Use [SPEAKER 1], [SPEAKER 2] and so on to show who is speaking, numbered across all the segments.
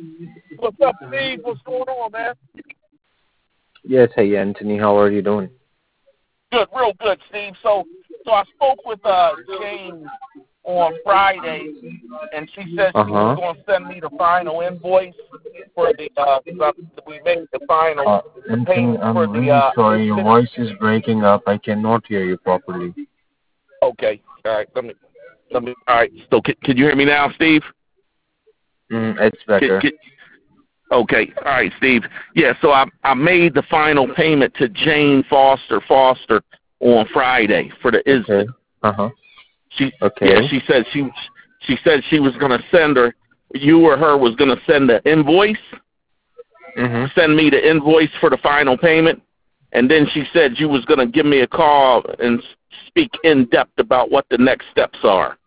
[SPEAKER 1] What's up, Steve? What's going on, man?
[SPEAKER 2] Yes, hey Anthony, how are you doing?
[SPEAKER 1] Good, real good, Steve. So I spoke with Jane on Friday, and she said
[SPEAKER 2] Uh
[SPEAKER 1] she was
[SPEAKER 2] huh.
[SPEAKER 1] going to send me the final invoice for the we made the final
[SPEAKER 2] Anthony,
[SPEAKER 1] payment for
[SPEAKER 2] I'm
[SPEAKER 1] the
[SPEAKER 2] really sorry. Your
[SPEAKER 1] incident.
[SPEAKER 2] voice is breaking up. I cannot hear you properly.
[SPEAKER 1] Okay, all right. Let me. All right. So can you hear me now, Steve?
[SPEAKER 2] It's
[SPEAKER 1] Can,
[SPEAKER 2] better.
[SPEAKER 1] can, okay. All right, Steve. Yeah. So I made the final payment to Jane Foster on Friday for the
[SPEAKER 2] Okay.
[SPEAKER 1] incident.
[SPEAKER 2] Uh huh.
[SPEAKER 1] She yeah.
[SPEAKER 2] Okay.
[SPEAKER 1] She said she was going to send her. You or her was going to send the invoice.
[SPEAKER 2] Mhm.
[SPEAKER 1] Send me the invoice for the final payment, and then she said you was going to give me a call and speak in depth about what the next steps are.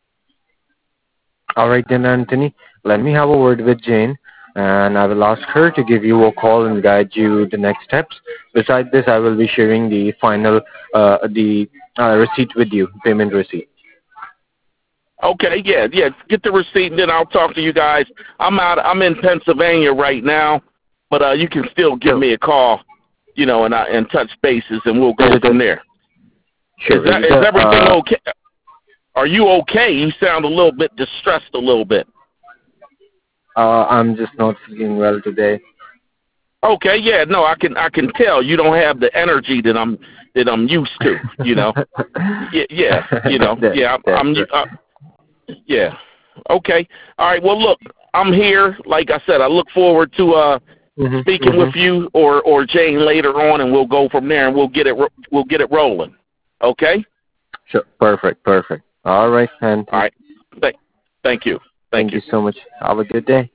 [SPEAKER 2] All right then, Anthony. Let me have a word with Jane, and I will ask her to give you a call and guide you the next steps. Besides this, I will be sharing the final the receipt with you, payment receipt.
[SPEAKER 1] Okay, yeah. Get the receipt, and then I'll talk to you guys. I'm in Pennsylvania right now, but you can still give
[SPEAKER 2] So,
[SPEAKER 1] me a call, and touch bases, and we'll
[SPEAKER 2] is
[SPEAKER 1] go
[SPEAKER 2] it
[SPEAKER 1] from there. Is
[SPEAKER 2] sure?
[SPEAKER 1] that
[SPEAKER 2] Is it
[SPEAKER 1] is everything okay? Are you okay? You sound a little bit distressed, a little bit.
[SPEAKER 2] I'm just not feeling well today.
[SPEAKER 1] Okay, yeah, no, I can tell you don't have the energy that I'm used to. Yeah,
[SPEAKER 2] that,
[SPEAKER 1] yeah,
[SPEAKER 2] that's right.
[SPEAKER 1] yeah. Okay, all right. Well, look, I'm here. Like I said, I look forward to
[SPEAKER 2] Mhm.
[SPEAKER 1] speaking with
[SPEAKER 2] Mhm.
[SPEAKER 1] you or Jane later on, and we'll go from there, and we'll get it rolling. Okay.
[SPEAKER 2] Sure. Perfect. Perfect. All right,
[SPEAKER 1] All
[SPEAKER 2] Anthony.
[SPEAKER 1] right. Thank you. Thank
[SPEAKER 2] Thank
[SPEAKER 1] you.
[SPEAKER 2] you so much. Have a good day.